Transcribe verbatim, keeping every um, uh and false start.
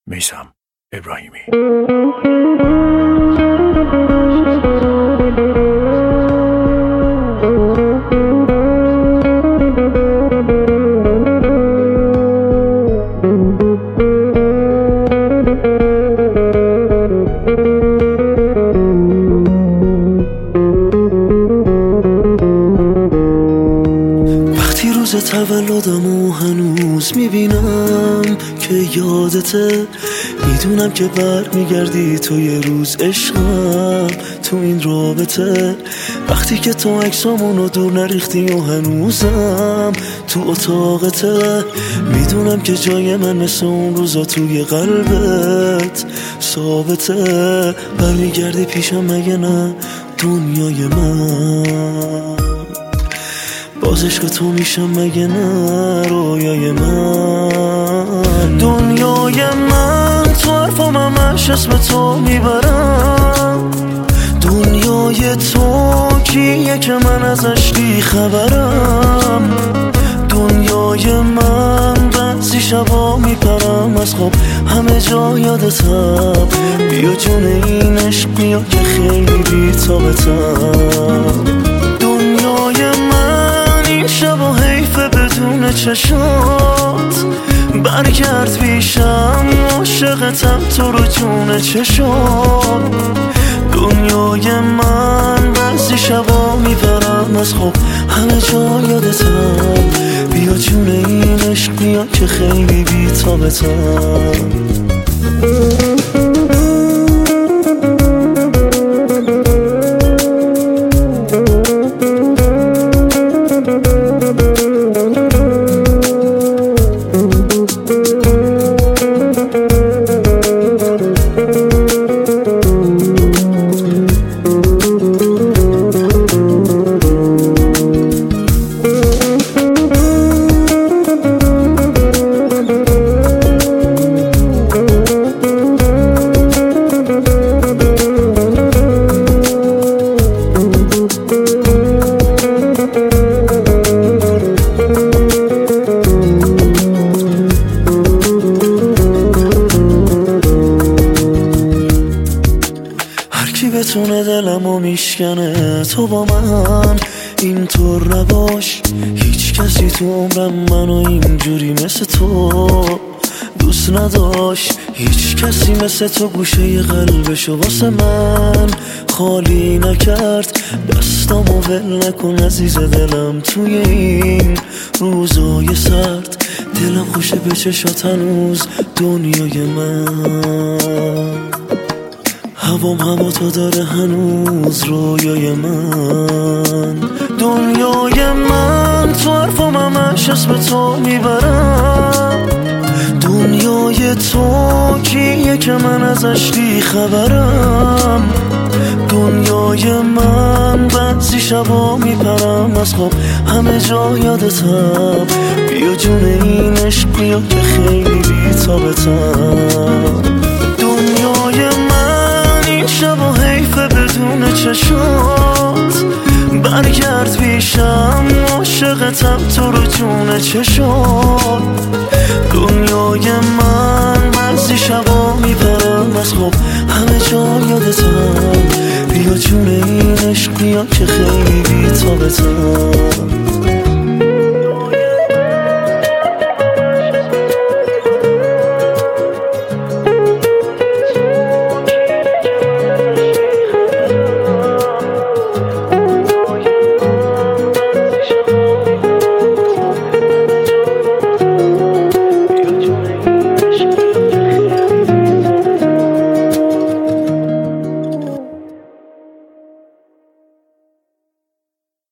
میثم ابراهیمی. وقتی روز تولدمو هنوز میبینم که یادته، میدونم که بر میگردی تو یه روز عشقم تو این رابطه. وقتی که تو عکسامونو دور نریختی و هنوزم تو اتاقته، میدونم که جای من مثل اون روزا توی قلبت ثابته. بر میگردی پیشم مگه نه دنیای من، باز عشق تو میشم مگه نه رویای من. دنیای من تو حرفام همش اسم تو میبرم، دنیای تو کیه که من ازش بی خبرم. دنیای من بعضی شبا میپرم از خواب همه جا یادتم، بیا جون این عشق بیا که خیلی بی تابتم. دنیای من این شبا حیفه بدون چشات، برگرد پیشم عاشقتم تو رو جون چشات. دنیای من بعضی شبا میپرم از خواب همه جا یادتم، بیا جون این عشق بیا که خیلی بی تابتم. کی بتونه دلمو میشکنه تو با من اینطور نباش. هیچ کسی تو عمرم منو اینجوری مثل تو دوست نداشت. هیچ کسی مثل تو گوشه قلبشو واسه من خالی نکرد. دستامو ول نکن عزیز دلم توی این روزای سرد. دلم خوشه به چشات هنوز دنیای من، هوام هوا تو داره هنوز رویای من. دنیای من تو حرفام همش اسم تو میبرم، دنیای تو کیه که من ازش بی خبرم. دنیای من بعضی شبا میپرم از خواب همه جا یادتم، بیا جون این عشق بیا که خیلی بی تابتم. دنیای من این شبا حیفه بدون چشات، برگرد پیشم عاشقتم تو رو جون چشات. دنیای من بعضی شبا میپرم از خواب همه جا یادتم، بیا جون این عشق بیا که خیلی بی تابتم.